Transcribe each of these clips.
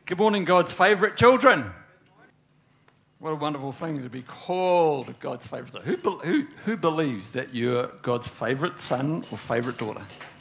Good morning, God's favourite children. What a wonderful thing to be called God's favourite. Who believes that you're God's favourite son or favourite daughter?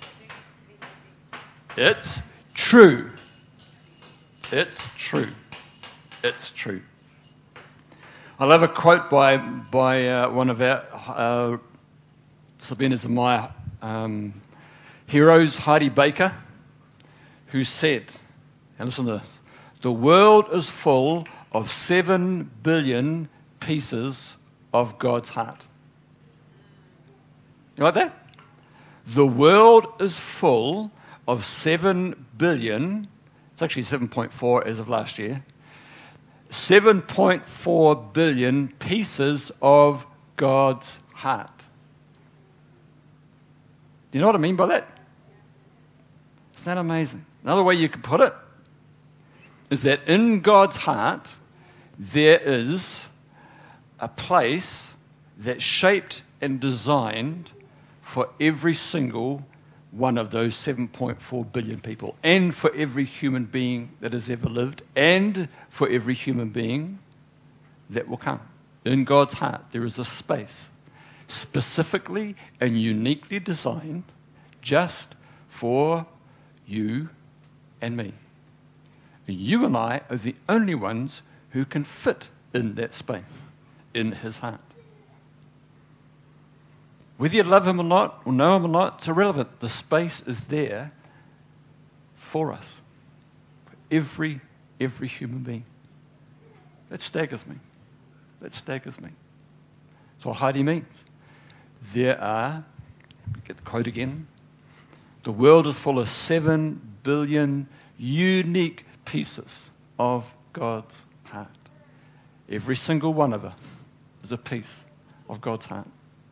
It's true. It's true. It's true. I love a quote by one of our Sabina's and my heroes, Heidi Baker, who said, and listen to this, the world is full of 7 billion pieces of God's heart. You like that? The world is full of 7 billion, it's actually 7.4 as of last year, 7.4 billion pieces of God's heart. Do you know what I mean by that? Isn't that amazing? Another way you could put it is that in God's heart there is a place that's shaped and designed for every single one of those 7.4 billion people, and for every human being that has ever lived, and for every human being that will come. In God's heart there is a space specifically and uniquely designed just for you and me. And you and I are the only ones who can fit in that space, in his heart. Whether you love him or not, or know him or not, it's irrelevant. The space is there for us, for every human being. That staggers me. That staggers me. That's what Heidi means. There are, get the quote again, the world is full of 7 billion unique pieces of God's heart. Every single one of us is a piece of God's heart.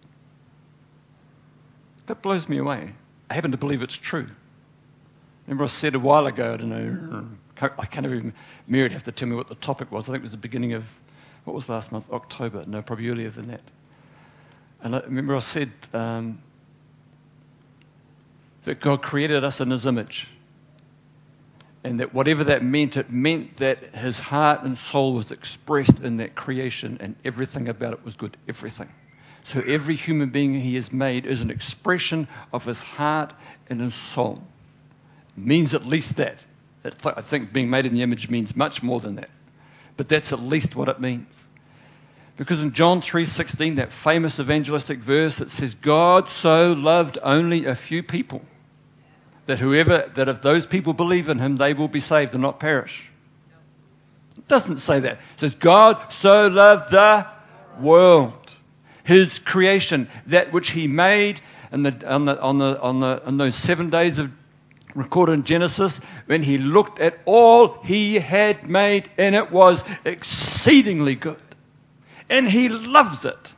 That blows me away. I happen to believe it's true. Remember I said a while ago, I don't know, I can't even, Mary would have to tell me what the topic was. I think it was the beginning of, what was last month? October. No, probably earlier than that. And I remember I said that God created us in his image. And that whatever that meant, it meant that his heart and soul was expressed in that creation, and everything about it was good. Everything. So every human being he has made is an expression of his heart and his soul. It means at least that. I think being made in the image means much more than that. But that's at least what it means. Because in John 3:16, that famous evangelistic verse, it says, God so loved only a few people, that if those people believe in him, they will be saved and not perish. It doesn't say that. It says, God so loved the world, his creation, that which he made on those 7 days of recorded in Genesis, when he looked at all he had made, and it was exceedingly good. And he loves it.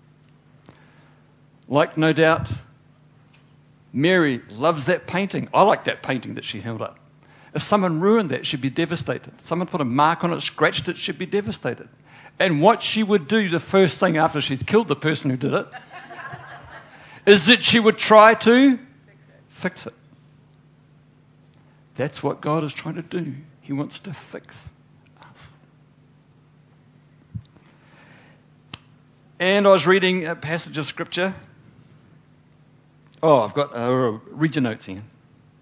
Like, no doubt, Mary loves that painting. I like that painting that she held up. If someone ruined that, she'd be devastated. Someone put a mark on it, scratched it, she'd be devastated. And what she would do the first thing after she's killed the person who did it is that she would try to fix it. That's what God is trying to do. He wants to fix us. And I was reading a passage of scripture. Oh, I've got read your notes here.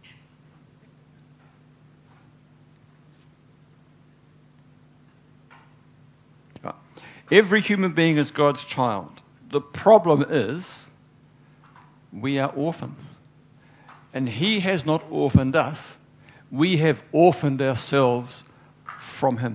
Right. Every human being is God's child. The problem is we are orphans. And he has not orphaned us. We have orphaned ourselves from him.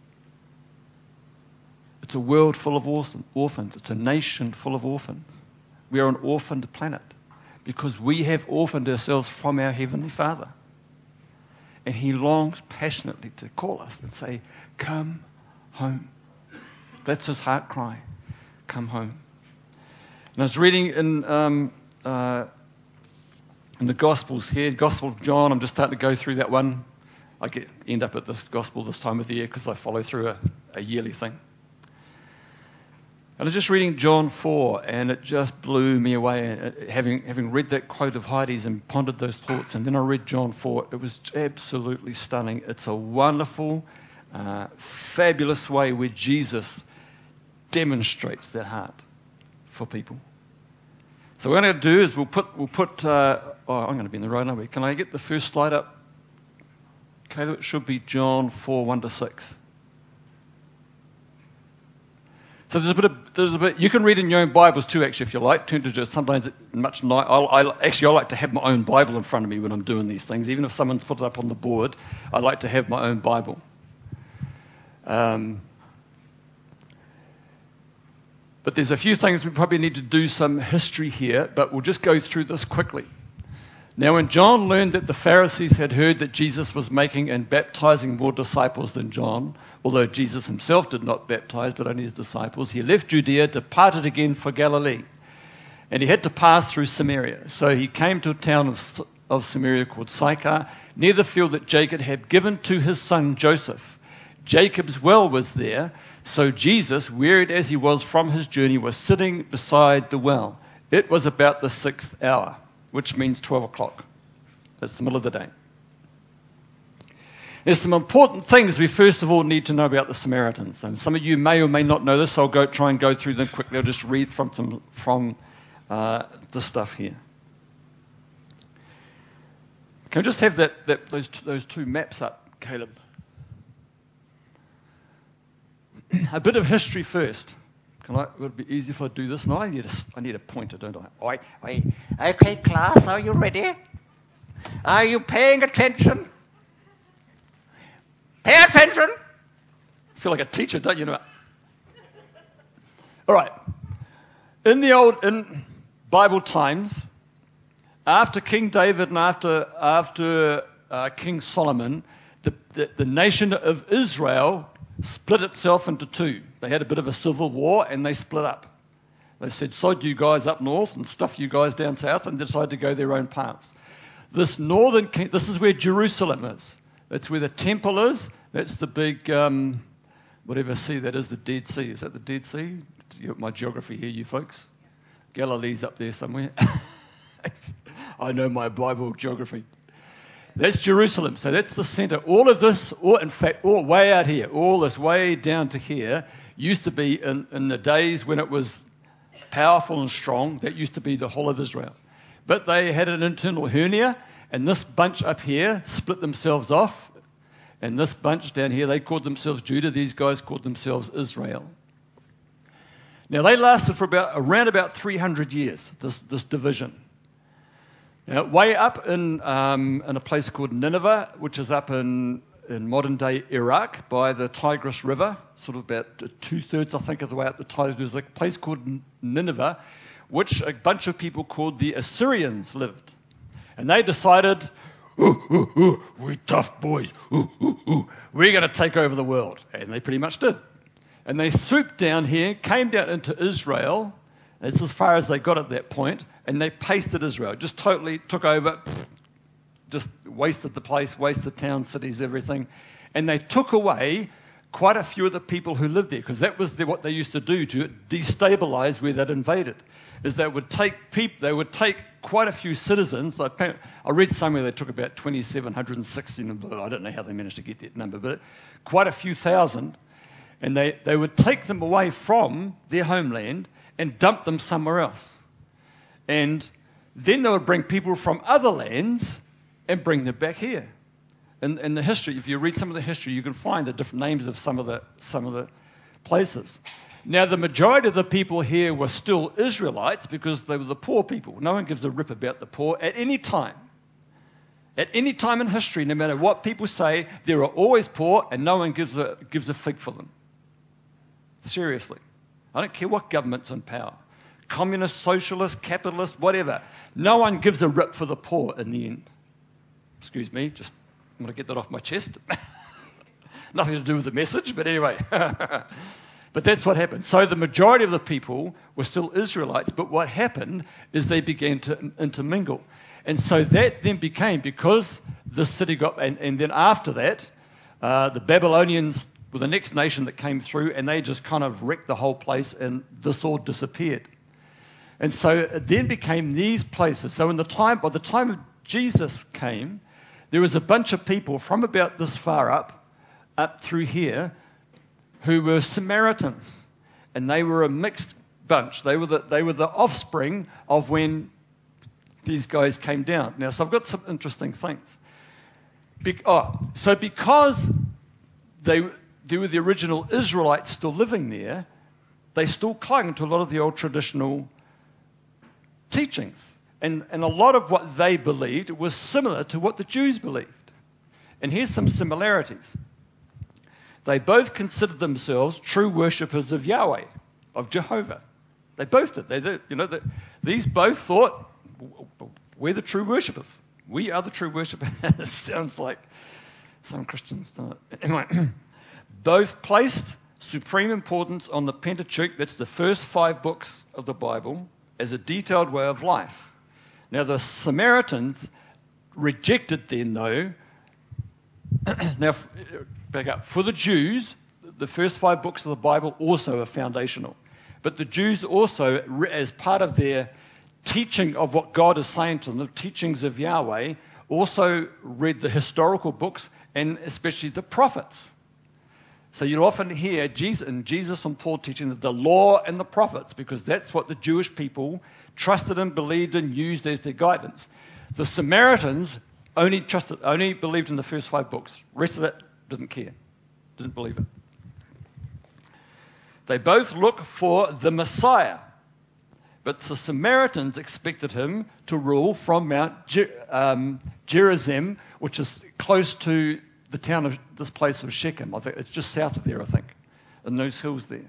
It's a world full of orphans. It's a nation full of orphans. We are an orphaned planet because we have orphaned ourselves from our Heavenly Father. And he longs passionately to call us and say, come home. That's his heart cry. Come home. And I was reading in the Gospels here, Gospel of John. I'm just starting to go through that one. I end up at this Gospel this time of the year because I follow through a yearly thing. I was just reading John 4, and it just blew me away. Having read that quote of Heidi's and pondered those thoughts, and then I read John 4, it was absolutely stunning. It's a wonderful, fabulous way where Jesus demonstrates that heart for people. So what we're going to do is we'll put. I'm going to be in the right number. Can I get the first slide up? Okay, it should be John 4, 1-6. So there's a bit. You can read in your own Bibles too, actually, if you like. Turn to just sometimes much. I like to have my own Bible in front of me when I'm doing these things. Even if someone's put it up on the board, I like to have my own Bible. But there's a few things we probably need to do some history here, but we'll just go through this quickly. Now, when John learned that the Pharisees had heard that Jesus was making and baptizing more disciples than John, although Jesus himself did not baptize, but only his disciples, he left Judea, departed again for Galilee. And he had to pass through Samaria. So he came to a town of Samaria called Sychar, near the field that Jacob had given to his son Joseph. Jacob's well was there, so Jesus, wearied as he was from his journey, was sitting beside the well. It was about the 6th hour, which means 12 o'clock. That's the middle of the day. There's some important things we first of all need to know about the Samaritans. And some of you may or may not know this, so I'll try and go through them quickly. I'll just read from the stuff here. Can I just have those two maps up, Caleb? A bit of history first. Would it be easy if I do this? No, I need a pointer, don't I? Okay, class, are you ready? Are you paying attention? Pay attention! I feel like a teacher, don't you know? All right. In Bible times, after King David and after King Solomon, the nation of Israel split itself into two. They had a bit of a civil war and they split up. They said, sod you guys up north and stuff you guys down south, and decided to go their own paths. This is where Jerusalem is. That's where the temple is. That's the big, whatever sea that is, the Dead Sea. Is that the Dead Sea? You got my geography here, you folks. Galilee's up there somewhere. I know my Bible geography. That's Jerusalem. So that's the center. All of this, all way out here, all this way down to here, used to be in the days when it was powerful and strong, that used to be the whole of Israel. But they had an internal hernia, and this bunch up here split themselves off, and this bunch down here, they called themselves Judah. These guys called themselves Israel. Now, they lasted for around about 300 years, this division. Now, way up in a place called Nineveh, which is up in modern-day Iraq by the Tigris River, sort of about 2/3, I think, of the way up the Tigris. There's a place called Nineveh, which a bunch of people called the Assyrians lived. And they decided, we're tough boys. We're going to take over the world. And they pretty much did. And they swooped down here, came down into Israel. That's as far as they got at that point, and they pasted Israel. Just totally took over, just wasted the place, wasted towns, cities, everything. And they took away quite a few of the people who lived there, because that was what they used to do to destabilize where they'd invaded, is they would take quite a few citizens. I read somewhere they took about 2,760, I don't know how they managed to get that number, but quite a few thousand, and they would take them away from their homeland and dump them somewhere else. And then they would bring people from other lands and bring them back here. In the history, if you read some of the history, you can find the different names of some of the places. Now, the majority of the people here were still Israelites because they were the poor people. No one gives a rip about the poor at any time. At any time in history, no matter what people say, there are always poor, and no one gives a fig for them. Seriously. I don't care what government's in power. Communist, socialist, capitalist, whatever. No one gives a rip for the poor in the end. Excuse me, just I'm going to get that off my chest. Nothing to do with the message, but anyway. But that's what happened. So the majority of the people were still Israelites, but what happened is they began to intermingle. And so that then became, because the city got, and then after that, the Babylonians were the next nation that came through, and they just kind of wrecked the whole place, and this all disappeared. And so it then became these places. So by the time Jesus came, there was a bunch of people from about this far up through here, who were Samaritans, and they were a mixed bunch. They were the offspring of when these guys came down. Now, so I've got some interesting things. So because there were the original Israelites still living there, they still clung to a lot of the old traditional teachings. And a lot of what they believed was similar to what the Jews believed. And here's some similarities. They both considered themselves true worshippers of Yahweh, of Jehovah. They both did. These both thought, we're the true worshippers. We are the true worshippers. It sounds like some Christians don't. Anyway, both placed supreme importance on the Pentateuch, that's the first 5 books of the Bible, as a detailed way of life. Now, the Samaritans rejected then, though. Now, back up. For the Jews, the first 5 books of the Bible also are foundational. But the Jews also, as part of their teaching of what God is saying to them, the teachings of Yahweh, also read the historical books and especially the prophets. So you'll often hear Jesus and Paul teaching the law and the prophets, because that's what the Jewish people trusted and believed and used as their guidance. The Samaritans only believed in the first 5 books. The rest of it didn't care, didn't believe it. They both look for the Messiah, but the Samaritans expected him to rule from Mount Gerizim, which is close to the town of this place of Shechem. I think it's just south of there, I think, in those hills there.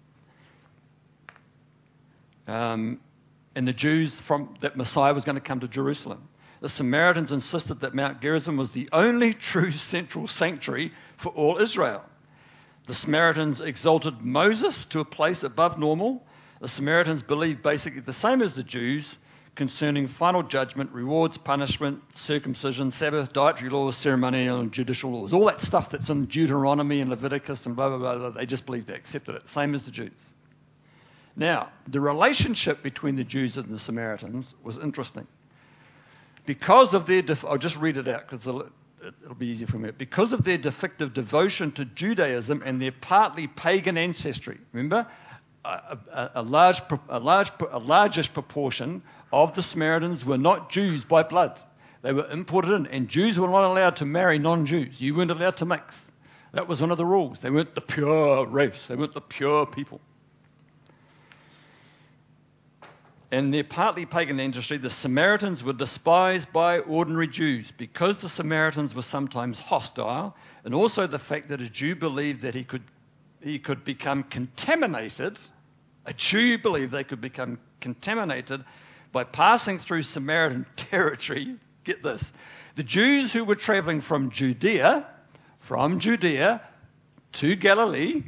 And the Jews from that Messiah was going to come to Jerusalem. The Samaritans insisted that Mount Gerizim was the only true central sanctuary for all Israel. The Samaritans exalted Moses to a place above normal. The Samaritans believed basically the same as the Jews concerning final judgment, rewards, punishment, circumcision, Sabbath, dietary laws, ceremonial and judicial laws. All that stuff that's in Deuteronomy and Leviticus and blah, blah, blah, blah. They just believed they accepted it, same as the Jews. Now, the relationship between the Jews and the Samaritans was interesting. Because of their, I'll just read it out because it'll be easier for me. Because of their defective devotion to Judaism and their partly pagan ancestry, remember, a largish proportion of the Samaritans were not Jews by blood. They were imported in, and Jews were not allowed to marry non-Jews. You weren't allowed to mix. That was one of the rules. They weren't the pure race. They weren't the pure people. In their partly pagan ancestry, the Samaritans were despised by ordinary Jews because the Samaritans were sometimes hostile, and also the fact that a Jew believed that he could become contaminated. A Jew believed they could become contaminated by passing through Samaritan territory. Get this. The Jews who were traveling from Judea to Galilee,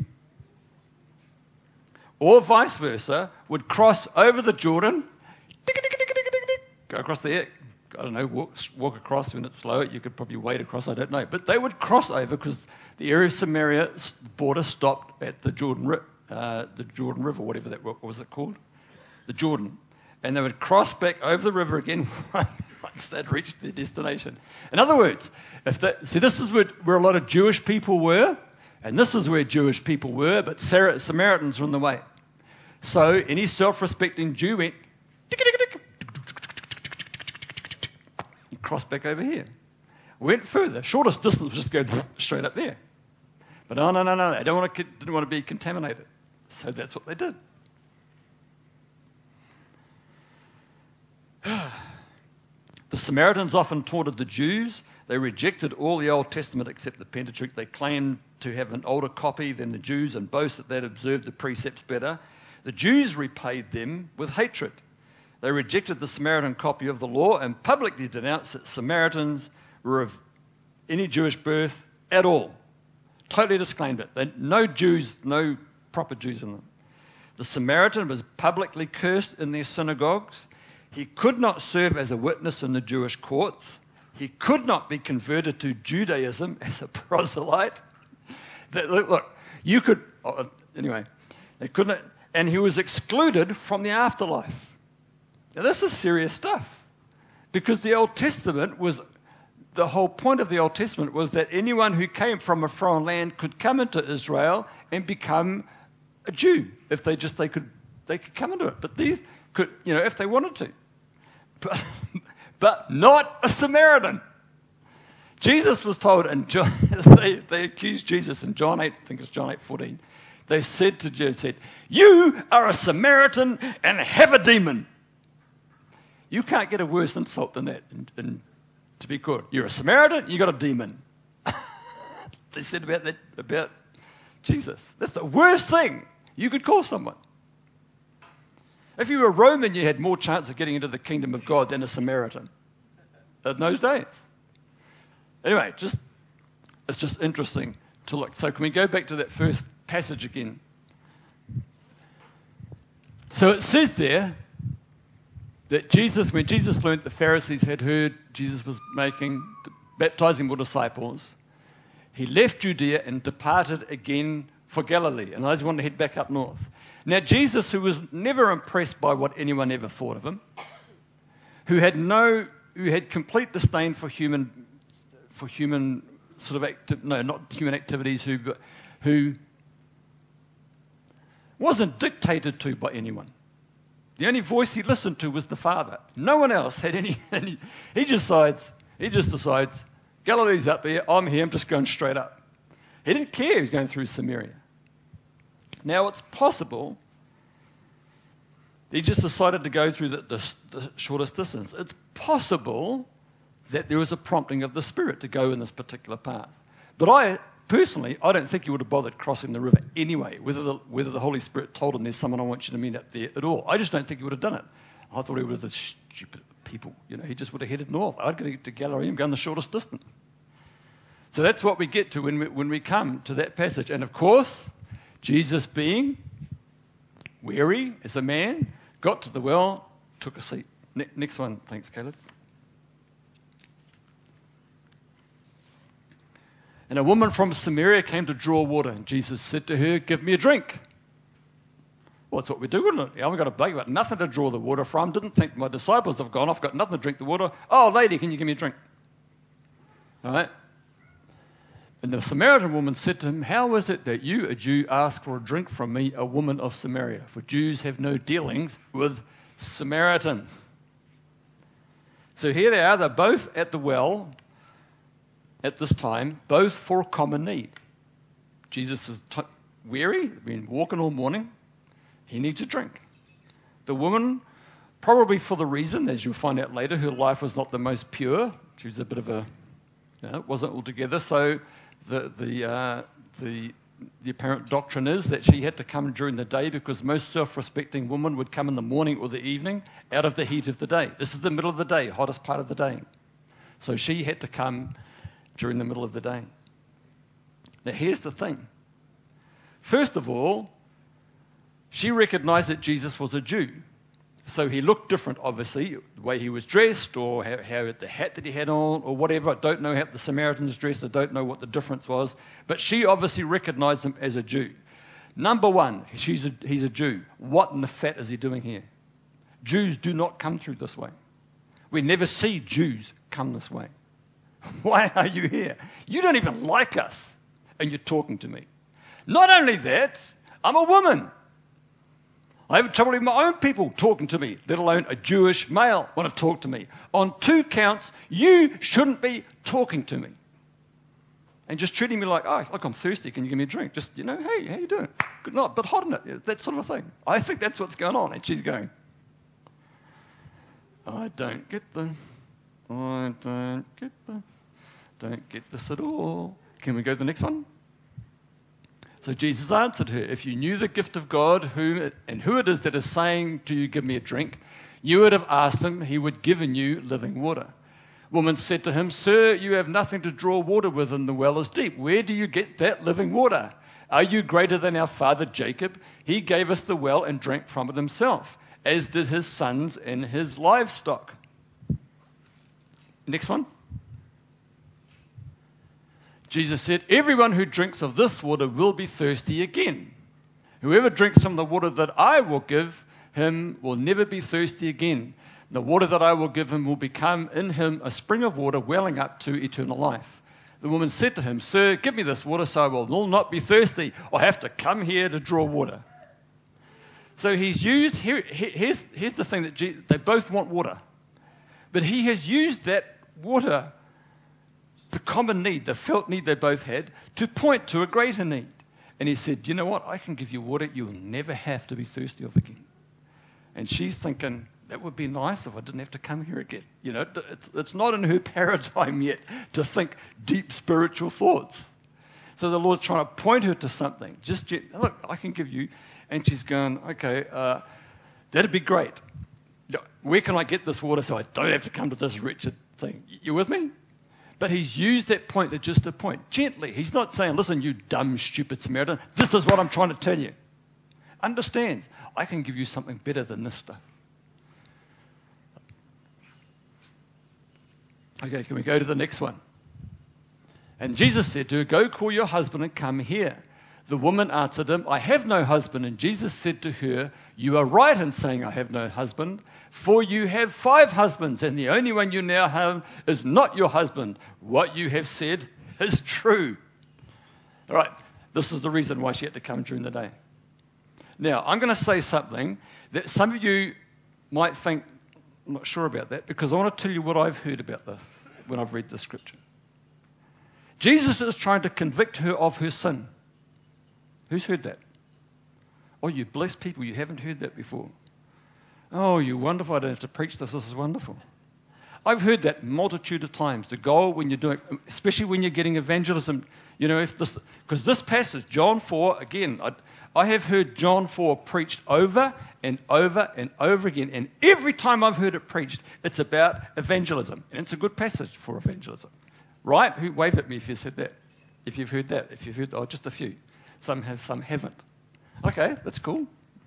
or vice versa, would cross over the Jordan, go across there, I don't know, walk across when it's slow. You could probably wade across, I don't know. But they would cross over because the area of Samaria border stopped at the Jordan River, whatever that, what was it called? The Jordan. And they would cross back over the river again once they'd reached their destination. In other words, this is where a lot of Jewish people were, and this is where Jewish people were, but Samaritans were in the way. So any self-respecting Jew went, and crossed back over here. Went further. Shortest distance was just go straight up there. But no. They didn't want to be contaminated. So that's what they did. The Samaritans often taunted the Jews. They rejected all the Old Testament except the Pentateuch. They claimed to have an older copy than the Jews and boasted that they'd observed the precepts better. The Jews repaid them with hatred. They rejected the Samaritan copy of the law and publicly denounced that Samaritans were of any Jewish birth at all. Totally disclaimed it. No Jews, no proper Jews in them. The Samaritan was publicly cursed in their synagogues. He could not serve as a witness in the Jewish courts. He could not be converted to Judaism as a proselyte. Look, you could, anyway, they couldn't, and he was excluded from the afterlife. Now, this is serious stuff, because the Old Testament was, the whole point of the Old Testament was that anyone who came from a foreign land could come into Israel and become a Jew if they could come into it. But these could, if they wanted to, but not a Samaritan. Jesus was told, and they accused Jesus in John 8, I think it's John 8:14. They said to Jesus, "You are a Samaritan and have a demon." You can't get a worse insult than that. And to be called, you're a Samaritan, you got a demon. They said about Jesus. That's the worst thing you could call someone. If you were Roman, you had more chance of getting into the kingdom of God than a Samaritan in those days. Anyway, it's just interesting to look. So can we go back to that first passage again? So it says there that when Jesus learned the Pharisees had heard Jesus was baptizing more disciples, he left Judea and departed again for Galilee. And I just wanted to head back up north. Now Jesus, who was never impressed by what anyone ever thought of him, who had complete disdain for human sort of not human activities, who wasn't dictated to by anyone. The only voice he listened to was the Father. No one else had any. He just decides, Galilee's up there. I'm here. I'm just going straight up. He didn't care. He was going through Samaria. Now it's possible he just decided to go through the shortest distance. It's possible that there was a prompting of the Spirit to go in this particular path. But I don't think he would have bothered crossing the river anyway, whether the Holy Spirit told him there's someone I want you to meet up there at all. I just don't think he would have done it. I thought he would have, the stupid people, he just would have headed north. I'd go to Galilee and go the shortest distance. So that's what we get to when we come to that passage. And of course, Jesus, being weary as a man, got to the well, took a seat. Next one. Thanks, Caleb. And a woman from Samaria came to draw water, and Jesus said to her, "Give me a drink." Well, that's what we do, isn't it? I've got a bag, got nothing to draw the water from. Didn't think my disciples have gone off, got nothing to drink the water. "Oh, lady, can you give me a drink?" All right. And the Samaritan woman said to him, "How is it that you, a Jew, ask for a drink from me, a woman of Samaria? For Jews have no dealings with Samaritans." So here they are. They're both at the well at this time, both for a common need. Jesus is weary, been walking all morning. He needs a drink. The woman, probably for the reason, as you'll find out later, her life was not the most pure. She was a bit of a, it wasn't all together. So the apparent doctrine is that she had to come during the day, because most self-respecting women would come in the morning or the evening out of the heat of the day. This is the middle of the day, hottest part of the day. So she had to come during the middle of the day. Now here's the thing. First of all, she recognized that Jesus was a Jew. So he looked different, obviously, the way he was dressed, or how the hat that he had on, or whatever. I don't know how the Samaritans dressed. I don't know what the difference was. But she obviously recognized him as a Jew. Number one, he's a Jew. What in the fat is he doing here? Jews do not come through this way. We never see Jews come this way. Why are you here? You don't even like us, and you're talking to me. Not only that, I'm a woman. I have trouble with my own people talking to me, let alone a Jewish male want to talk to me. On 2 counts, you shouldn't be talking to me. And just treating me like, "Oh, look, I'm thirsty, can you give me a drink?" Just, hey, how you doing? Good night, but hot in it, that sort of thing. I think that's what's going on. And she's going, I don't get this at all. Can we go to the next one? So Jesus answered her, "If you knew the gift of God, who it is that is saying to you, 'Give me a drink,' you would have asked him, he would have given you living water." Woman said to him, "Sir, you have nothing to draw water with, and the well is deep. Where do you get that living water? Are you greater than our father Jacob? He gave us the well and drank from it himself, as did his sons and his livestock." Next one. Jesus said, everyone who drinks of this water will be thirsty again. Whoever drinks from the water that I will give him will never be thirsty again. The water that I will give him will become in him a spring of water welling up to eternal life. The woman said to him, Sir, give me this water so I will not be thirsty or have to come here to draw water. So he's used, here's the thing, that they both want water. But he has used that water, the common need, the felt need they both had, to point to a greater need. And he said, you know what, I can give you water you'll never have to be thirsty of again. And she's thinking, that would be nice if I didn't have to come here again. You know, it's not in her paradigm yet to think deep spiritual thoughts. So the Lord's trying to point her to something. Look, I can give you. And she's going, okay, that'd be great. Where can I get this water so I don't have to come to this wretched thing? You with me? But he's used that point to just a point. Gently. He's not saying, listen, you dumb, stupid Samaritan, this is what I'm trying to tell you. Understand, I can give you something better than this stuff. Okay, can we go to the next one? And Jesus said to her, go call your husband and come here. The woman answered him, I have no husband. And Jesus said to her, you are right in saying I have no husband, for you have 5 husbands, and the only one you now have is not your husband. What you have said is true. All right, this is the reason why she had to come during the day. Now, I'm going to say something that some of you might think, I'm not sure about that, because I want to tell you what I've heard about this when I've read the scripture. Jesus is trying to convict her of her sin. Who's heard that? Oh, you blessed people, you haven't heard that before. Oh, you're wonderful, I don't have to preach this is wonderful. I've heard that multitude of times. The goal when you're doing, especially when you're getting evangelism, you know, because this passage, John 4, again, I have heard John 4 preached over and over and over again, and every time I've heard it preached, it's about evangelism, and it's a good passage for evangelism. Right? Who wave at me if you said that? If you've heard that. If you've heard, oh, just a few. Some have, some haven't. Okay, that's cool.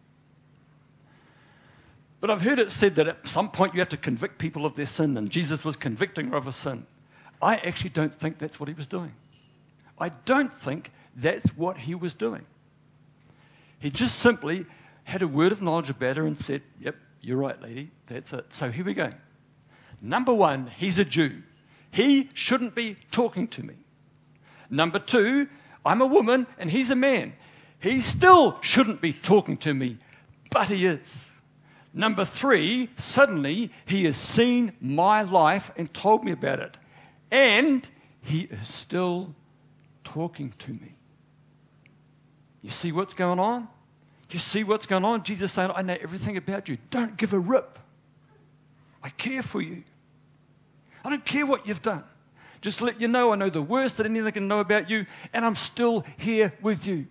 But I've heard it said that at some point you have to convict people of their sin, and Jesus was convicting her of a sin. I actually don't think that's what he was doing. I don't think that's what he was doing. He just simply had a word of knowledge about her and said, yep, you're right, lady, that's it. So here we go. Number 1, he's a Jew. He shouldn't be talking to me. Number 2, I'm a woman and he's a man. He still shouldn't be talking to me, but he is. Number 3, suddenly he has seen my life and told me about it. And he is still talking to me. You see what's going on? You see what's going on? Jesus saying, I know everything about you. Don't give a rip. I care for you. I don't care what you've done. Just to let you know, I know the worst that anyone can know about you, and I'm still here with you.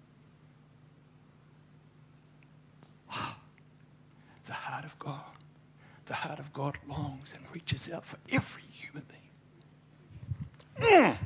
The heart of God. The heart of God longs and reaches out for every human being.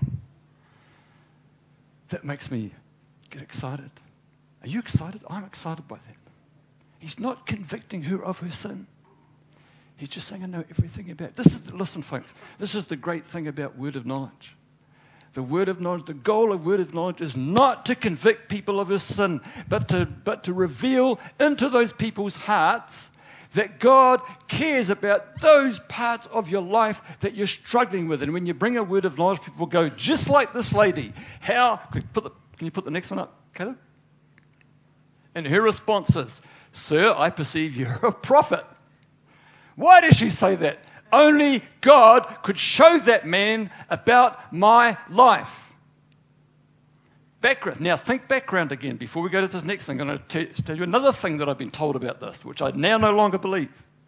That makes me get excited. Are you excited? I'm excited by that. He's not convicting her of her sin. He's just saying, I know everything about it. Listen, folks, this is the great thing about word of knowledge. The word of knowledge, the goal of word of knowledge is not to convict people of their sin, but to reveal into those people's hearts that God cares about those parts of your life that you're struggling with. And when you bring a word of knowledge, people go, just like this lady. Can you put the next one up, Caleb? And her response is, Sir, I perceive you're a prophet. Why does she say that? Only God could show that man about my life. Background. Now think background again before we go to this next thing. I'm going to tell you another thing that I've been told about this, which I now no longer believe.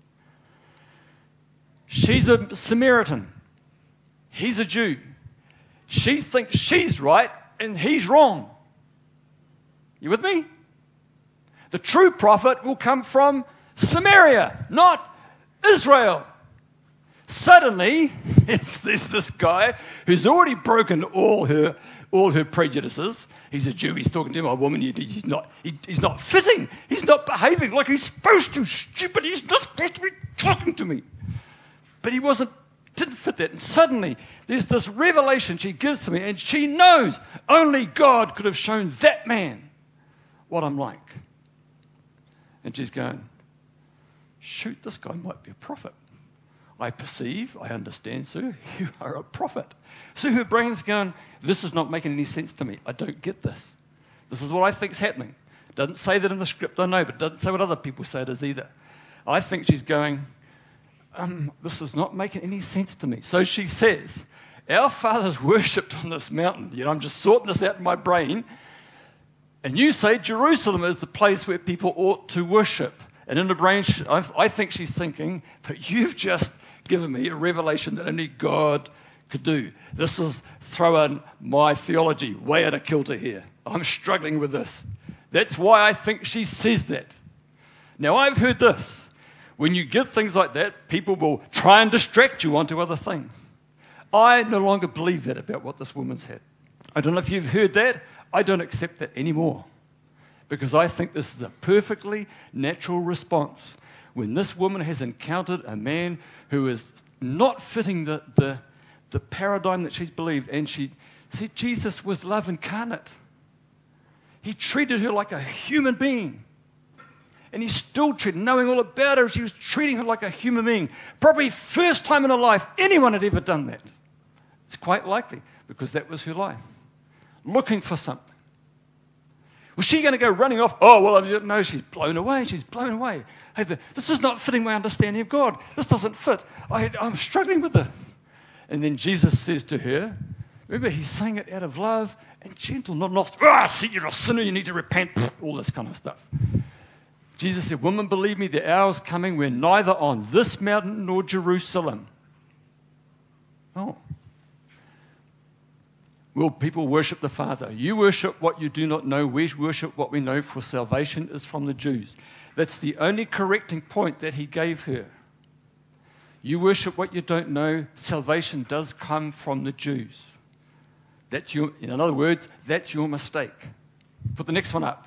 She's a Samaritan. He's a Jew. She thinks she's right and he's wrong. You with me? The true prophet will come from Samaria, not Israel. Suddenly, there's this guy who's already broken all her prejudices. He's a Jew. He's talking to him. A woman. He's not fitting. He's not behaving like he's supposed to. Stupid. He's not supposed to be talking to me. But he wasn't Didn't fit that. And suddenly, there's this revelation she gives to me, and she knows only God could have shown that man what I'm like. And she's going, shoot, this guy might be a prophet. I perceive, I understand, sir, you are a prophet. So her brain's going, this is not making any sense to me. I don't get this. This is what I think's happening. It doesn't say that in the script, I know, but it doesn't say what other people say it is either. I think she's going, this is not making any sense to me. So she says, our fathers worshipped on this mountain. I'm just sorting this out in my brain. And you say Jerusalem is the place where people ought to worship. And in the brain, I think she's thinking, but you've just given me a revelation that only God could do. This is throwing my theology way out of kilter here. I'm struggling with this. That's why I think she says that. Now, I've heard this. When you get things like that, people will try and distract you onto other things. I no longer believe that about what this woman's had. I don't know if you've heard that. I don't accept that anymore. Because I think this is a perfectly natural response. When this woman has encountered a man who is not fitting the paradigm that she's believed, and she said Jesus was love incarnate. He treated her like a human being. And he still treated, knowing all about her, she was treating her like a human being. Probably first time in her life anyone had ever done that. It's quite likely, because that was her life. Looking for something. Was she going to go running off? Oh, well, no, she's blown away. She's blown away. Hey, this is not fitting my understanding of God. This doesn't fit. I'm struggling with this. And then Jesus says to her, remember, he's saying it out of love and gentle, not, see, you're a sinner, you need to repent, all this kind of stuff. Jesus said, woman, believe me, the hour is coming where neither on this mountain nor Jerusalem will people worship the Father. You worship what you do not know. We worship what we know, for salvation is from the Jews. That's the only correcting point that he gave her. You worship what you don't know. Salvation does come from the Jews. In other words, that's your mistake. Put the next one up.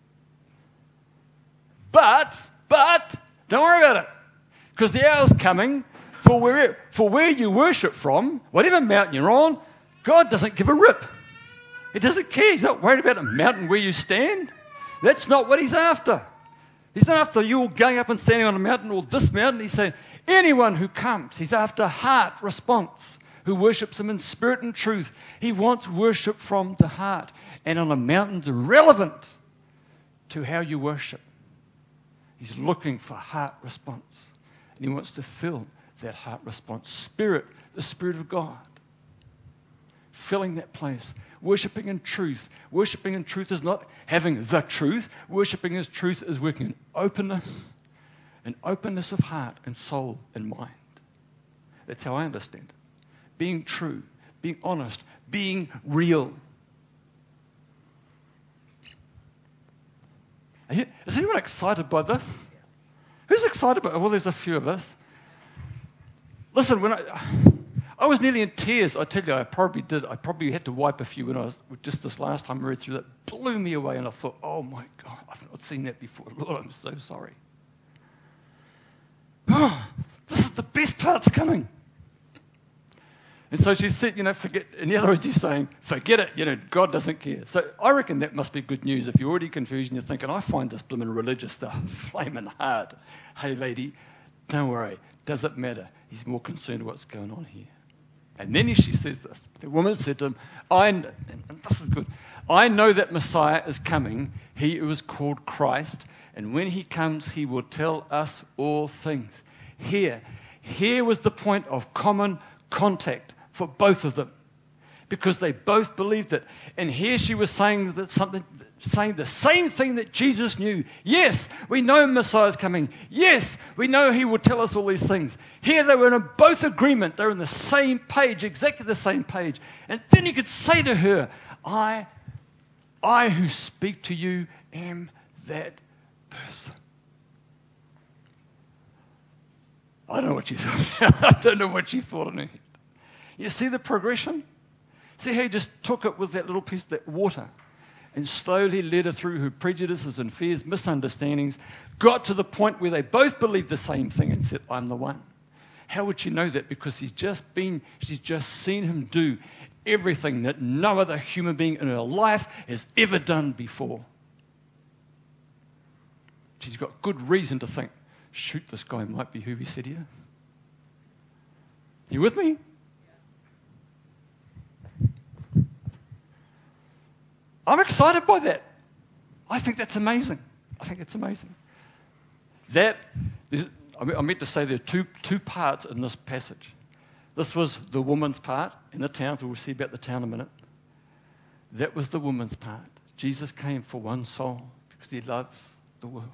But, don't worry about it. Because the hour's coming for where you worship from, whatever mountain you're on, God doesn't give a rip. He doesn't care. He's not worried about a mountain where you stand. That's not what he's after. He's not after you all going up and standing on a mountain or this mountain. He's saying anyone who comes, he's after heart response, who worships him in spirit and truth. He wants worship from the heart. And on a mountain's irrelevant to how you worship. He's looking for heart response. And he wants to fill that heart response. Spirit, the Spirit of God. Filling that place. Worshipping in truth. Worshipping in truth is not having the truth. Worshipping as truth is working in openness. An openness of heart and soul and mind. That's how I understand it. Being true. Being honest. Being real. Is anyone excited by this? Who's excited by it? Well, there's a few of us. Listen, when I was nearly in tears. I tell you, I probably had to wipe a few when I was, just this last time I read through that. Blew me away, and I thought, oh my God, I've not seen that before. Lord, I'm so sorry. Oh, this is the best part's coming. And so she said, forget. In other words, she's saying, forget it. God doesn't care. So I reckon that must be good news. If you're already confused and you're thinking, I find this blooming religious stuff flaming hard. Hey, lady, don't worry. Doesn't matter. He's more concerned with what's going on here. And then she says this. The woman said to him, and this is good. I know that Messiah is coming. He who is called Christ. And when he comes, he will tell us all things. Here was the point of common contact for both of them, because they both believed it. And here she was saying saying the same thing that Jesus knew. Yes, we know Messiah is coming. Yes, we know he will tell us all these things. Here they were in both agreement. They were on the same page, exactly the same page. And then he could say to her, I who speak to you am that person. I don't know what she thought. I don't know what she thought in her head. You see the progression? See how he just took it with that little piece of that water and slowly led her through her prejudices and fears, misunderstandings, got to the point where they both believed the same thing and said, I'm the one. How would she know that? Because she's just seen him do everything that no other human being in her life has ever done before. She's got good reason to think, shoot, this guy might be who he said he is. You with me? I'm excited by that. I think that's amazing. I meant to say there are two parts in this passage. This was the woman's part in the towns. We'll see about the town in a minute. That was the woman's part. Jesus came for one soul because he loves the world.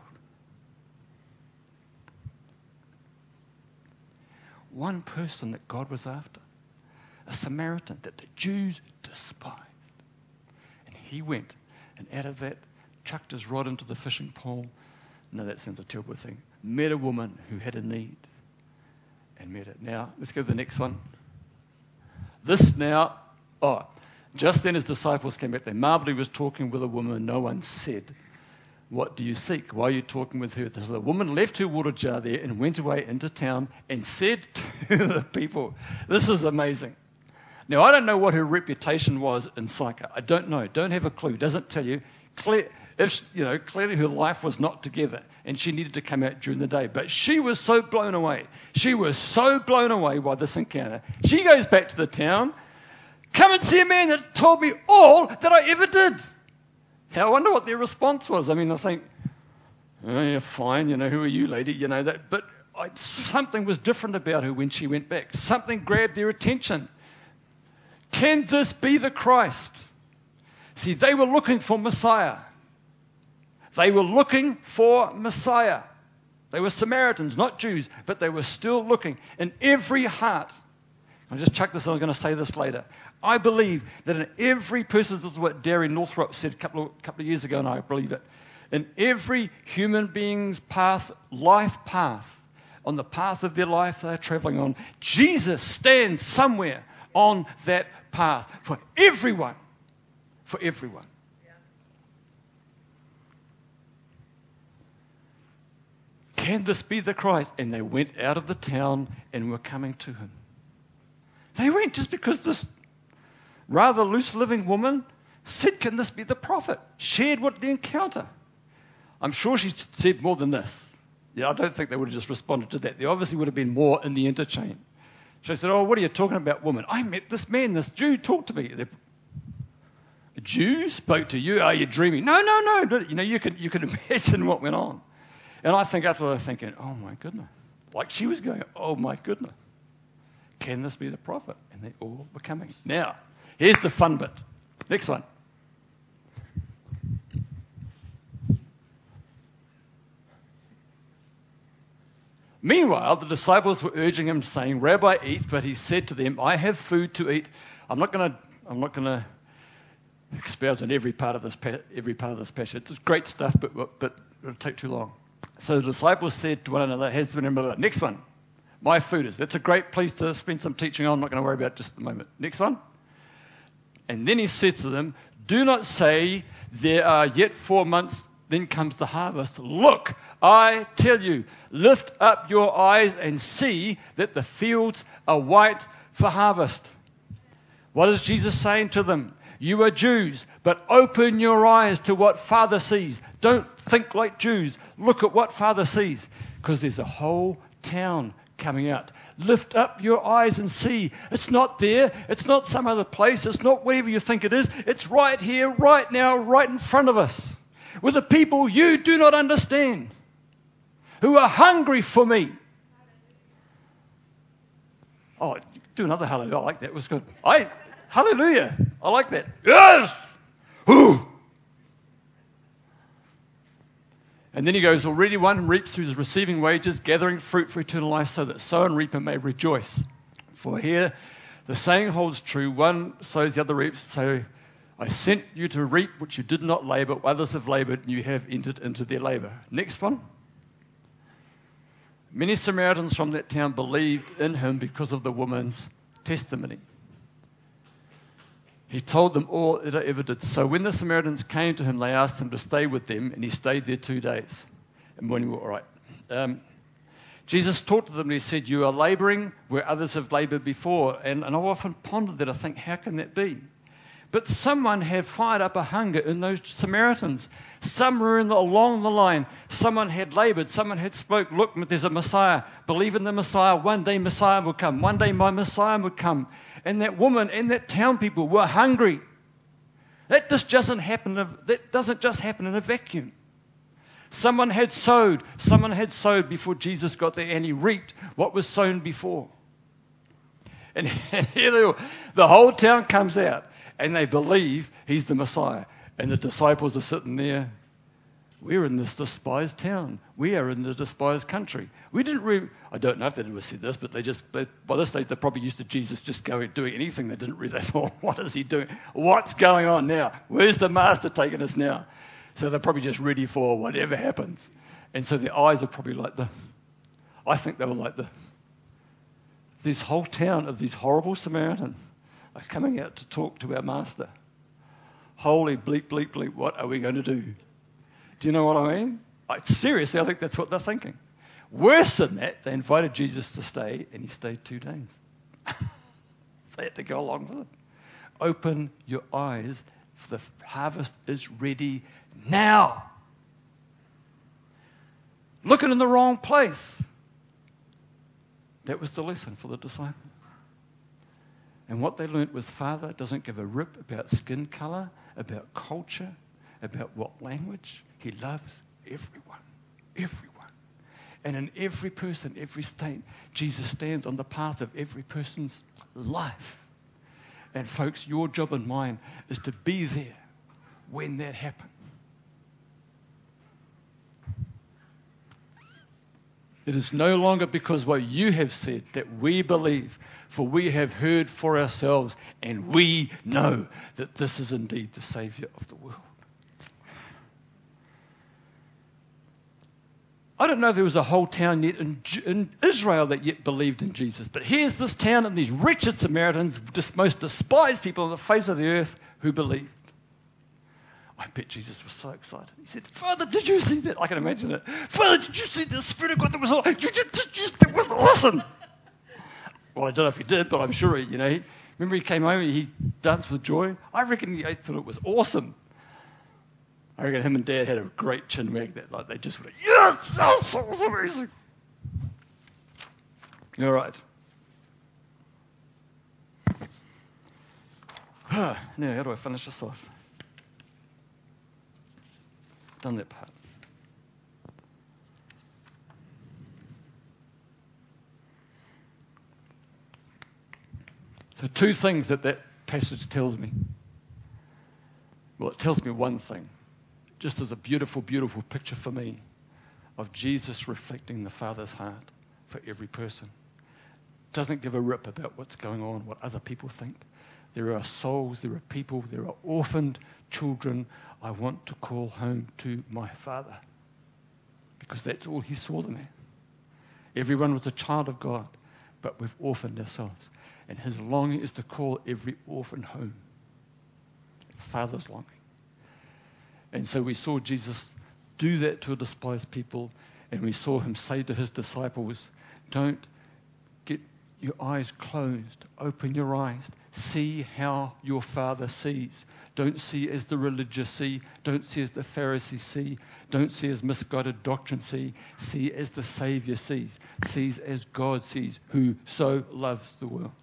One person that God was after, a Samaritan that the Jews despised. And he went, and out of that, chucked his rod into the fishing pool. No, that sounds a terrible thing. Met a woman who had a need and met it. Now, let's go to the next one. Just then his disciples came back. They marveled he was talking with a woman. No one said, what do you seek? Why are you talking with her? So the woman left her water jar there and went away into town and said to the people, this is amazing. Now, I don't know what her reputation was in Sychar. I don't know. Don't have a clue. Doesn't tell you. Clearly her life was not together and she needed to come out during the day. But she was so blown away. She was so blown away by this encounter. She goes back to the town. Come and see a man that told me all that I ever did. Now, I wonder what their response was. I mean, I think, oh, yeah, fine, who are you, lady? That. But something was different about her when she went back. Something grabbed their attention. Can this be the Christ? See, they were looking for Messiah. They were looking for Messiah. They were Samaritans, not Jews, but they were still looking in every heart. I'll just chuck this, I was going to say this later. I believe that in every person, this is what Darren Northrop said a couple of years ago, and I believe it. In every human being's life path, on the path of their life they're traveling on, Jesus stands somewhere on that path for everyone. For everyone. Yeah. Can this be the Christ? And they went out of the town and were coming to him. They went just because this rather loose-living woman said, can this be the prophet? Shared what the encounter. I'm sure she said more than this. Yeah, I don't think they would have just responded to that. There obviously would have been more in the interchange. She said, what are you talking about, woman? I met this man, this Jew talked to me. A Jew spoke to you? Are you dreaming? No. You can imagine what went on. And I think after I was thinking, oh my goodness. Like she was going, oh my goodness. Can this be the prophet? And they all were coming. Now, here's the fun bit. Next one. Meanwhile, the disciples were urging him, saying, Rabbi, eat. But he said to them, I have food to eat. I'm not going to expound on every part of this passage. It's great stuff, but it'll take too long. So the disciples said to one another, next one. My food is. That's a great place to spend some teaching on. I'm not going to worry about it just at the moment. Next one. And then he said to them, do not say there are yet 4 months, then comes the harvest. Look, I tell you, lift up your eyes and see that the fields are white for harvest. What is Jesus saying to them? You are Jews, but open your eyes to what Father sees. Don't think like Jews. Look at what Father sees, because there's a whole town coming out. Lift up your eyes and see. It's not there. It's not some other place. It's not wherever you think it is. It's right here, right now, right in front of us. With the people you do not understand, who are hungry for me. Oh, do another hallelujah. I like that. It was good. Hallelujah. I like that. Yes! Whew. And then he goes, already one reaps who is receiving wages, gathering fruit for eternal life, so that sower and reaper may rejoice. For here the saying holds true, one sows, the other reaps. So I sent you to reap which you did not labor, others have labored, and you have entered into their labor. Next one. Many Samaritans from that town believed in him because of the woman's testimony. He told them all that I ever did. So when the Samaritans came to him, they asked him to stay with them, and he stayed there 2 days. And when we were all right. Jesus talked to them and he said, you are laboring where others have labored before. And I've often pondered that. I think, how can that be? But someone had fired up a hunger in those Samaritans. Somewhere along the line, someone had labored. Someone had spoke, look, there's a Messiah. Believe in the Messiah. One day Messiah will come. One day my Messiah will come. And that woman and that town people were hungry. That doesn't just happen in a vacuum. Someone had sowed before Jesus got there, and he reaped what was sown before. And here the whole town comes out, and they believe he's the Messiah. And the disciples are sitting there. We're in this despised town. We are in the despised country. I don't know if they ever said this, but by this stage they're probably used to Jesus just doing anything. They didn't really thought, what is he doing? What's going on now? Where's the master taking us now? So they're probably just ready for whatever happens. And so their eyes are probably like I think they were like this whole town of these horrible Samaritans are coming out to talk to our master. Holy bleep, bleep, bleep, what are we going to do? Do you know what I mean? Seriously, I think that's what they're thinking. Worse than that, they invited Jesus to stay, and he stayed 2 days. They had to go along with it. Open your eyes, for the harvest is ready now. Looking in the wrong place. That was the lesson for the disciples. And what they learnt was Father doesn't give a rip about skin colour, about culture, about what language. He loves everyone. Everyone. And in every person, every state, Jesus stands on the path of every person's life. And folks, your job and mine is to be there when that happens. It is no longer because what you have said that we believe, for we have heard for ourselves, and we know that this is indeed the Saviour of the world. I don't know if there was a whole town yet in Israel that yet believed in Jesus, but here's this town and these wretched Samaritans, most despised people on the face of the earth, who believed. I bet Jesus was so excited. He said, Father, did you see that? I can imagine it. Father, did you see the Spirit of God that was all? That was awesome. Well, I don't know if he did, but I'm sure remember he came home and he danced with joy? I reckon he thought it was awesome. I reckon him and Dad had a great chin wag that night. They just went, yes, that was amazing. All right. Now, how do I finish this off? Done that part. So 2 things that passage tells me. Well, it tells me one thing. Just as a beautiful, beautiful picture for me of Jesus reflecting the Father's heart for every person. Doesn't give a rip about what's going on, what other people think. There are souls, there are people, there are orphaned children I want to call home to my Father. Because that's all he saw them as. Everyone was a child of God, but we've orphaned ourselves. And his longing is to call every orphan home. It's Father's longing. And so we saw Jesus do that to a despised people, and we saw him say to his disciples, don't get your eyes closed, open your eyes, see how your Father sees. Don't see as the religious see, don't see as the Pharisees see, don't see as misguided doctrine see as the Saviour sees as God sees, who so loves the world.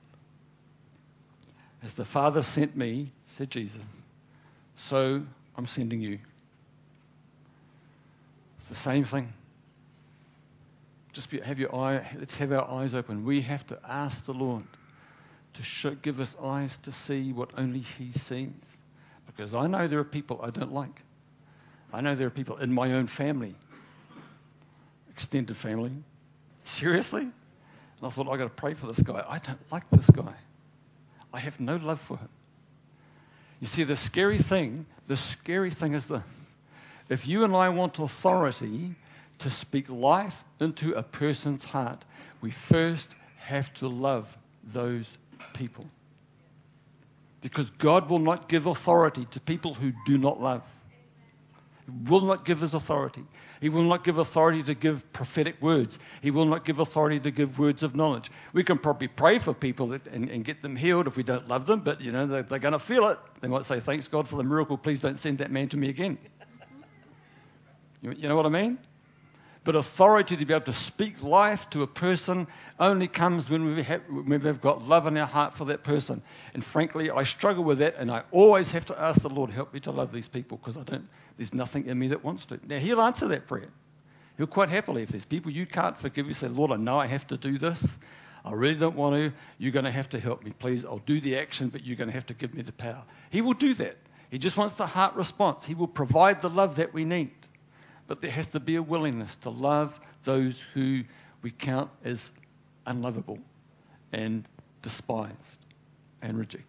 As the Father sent me, said Jesus, so I'm sending you. It's the same thing. Just let's have our eyes open. We have to ask the Lord to give us eyes to see what only he sees. Because I know there are people I don't like. I know there are people in my own family, extended family. Seriously? And I thought, I've got to pray for this guy. I don't like this guy. I have no love for him. You see, the scary thing is this. If you and I want authority to speak life into a person's heart, we first have to love those people. Because God will not give authority to people who do not love. He will not give his authority. He will not give authority to give prophetic words. He will not give authority to give words of knowledge. We can probably pray for people and get them healed if we don't love them, but they're going to feel it. They might say, thanks God for the miracle. Please don't send that man to me again. You know what I mean? But authority to be able to speak life to a person only comes when we've got love in our heart for that person. And frankly, I struggle with that, and I always have to ask the Lord, help me to love these people, because there's nothing in me that wants to. Now, he'll answer that prayer. He'll quite happily. If there's people you can't forgive, you say, Lord, I know I have to do this. I really don't want to. You're going to have to help me, please. I'll do the action, but you're going to have to give me the power. He will do that. He just wants the heart response. He will provide the love that we need. But there has to be a willingness to love those who we count as unlovable and despised and rejected.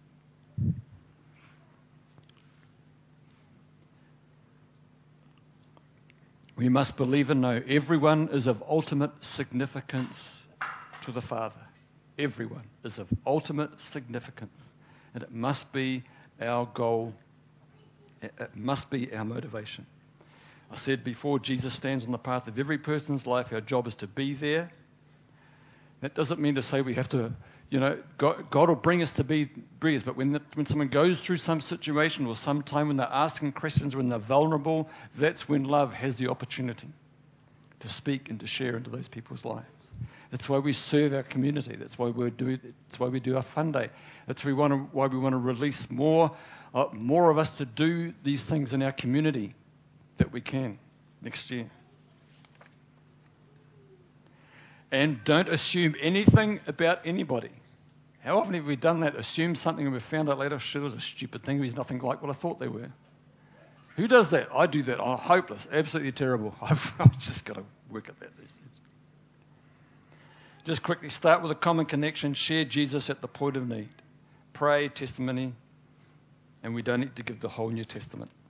We must believe and know everyone is of ultimate significance to the Father. Everyone is of ultimate significance. And it must be our goal. It must be our motivation. I said before, Jesus stands on the path of every person's life. Our job is to be there. That doesn't mean to say we have to, God will bring us to be bridges. But when someone goes through some situation or some time when they're asking questions, when they're vulnerable, that's when love has the opportunity to speak and to share into those people's lives. That's why we serve our community. That's why we do our fun day. That's why we want to release more of us to do these things in our community that we can next year. And don't assume anything about anybody. How often have we done that? Assumed something and we found out later, shit, it was a stupid thing. It was nothing like what I thought they were. Who does that? I do that. I'm hopeless. Absolutely terrible. I've just got to work at that. Just quickly start with a common connection. Share Jesus at the point of need. Pray, testimony, and we don't need to give the whole New Testament.